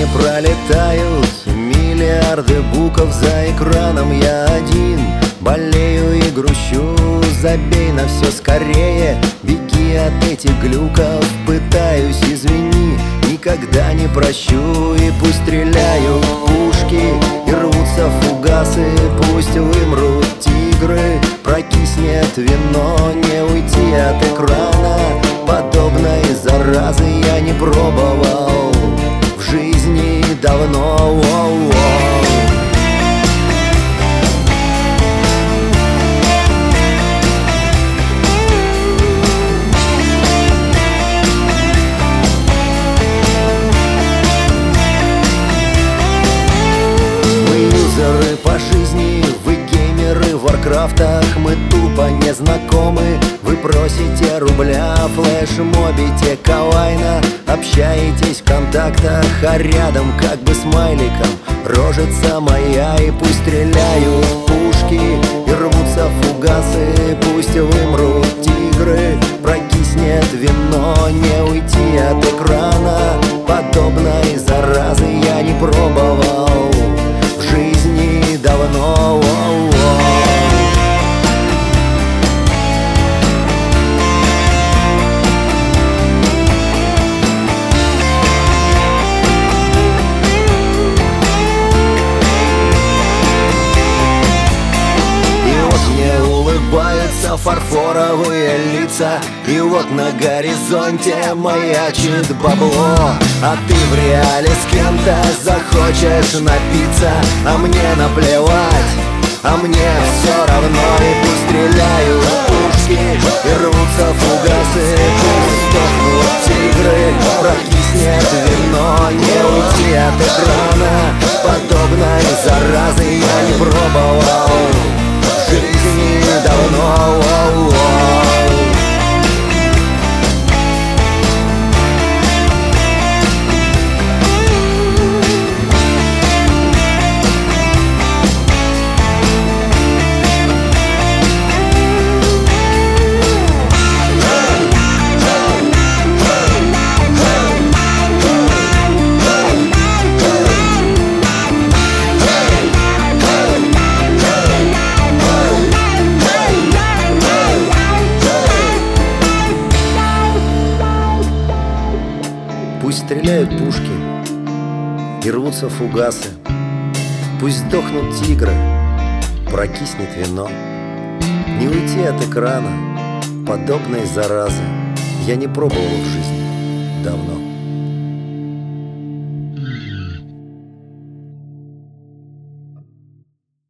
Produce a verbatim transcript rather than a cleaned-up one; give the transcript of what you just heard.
не пролетают миллиарды букв за экраном. Я один болею и грущу. Забей на все скорее, беги от этих глюков. Пытаюсь, извини, никогда не прощу. И пусть стреляют пушки и рвутся фугасы, пусть вымрут тигры, прокиснет вино. Не уйти от экрана, подобной заразы я не пробовал в жизни давно. Воу-воу. По жизни вы геймеры в варкрафтах, мы тупо не знакомы. Вы просите рубля, флеш-мобите кавайно, общаетесь в контактах, а рядом как бы смайликом рожица моя. И пусть стреляют пушки и рвутся фугасы, пусть вымрут тигры, прокиснет вино. Не уйти от экрана, подобной заразы я не пробовал в жизни давно. Улыбаются фарфоровые лица, и вот на горизонте маячит бабло. А ты в реале с кем-то захочешь напиться, а мне наплевать, а мне все равно. И пусть стреляют пушки и рвутся фугасы, пусть сдохнут тигры, прокиснет вино. Не уйти от экрана, подобной заразы я не пробовал в жизни давно. Пусть стреляют пушки и рвутся фугасы, пусть сдохнут тигры, прокиснет вино. Не уйти от экрана, подобной заразы я не пробовал в жизни давно.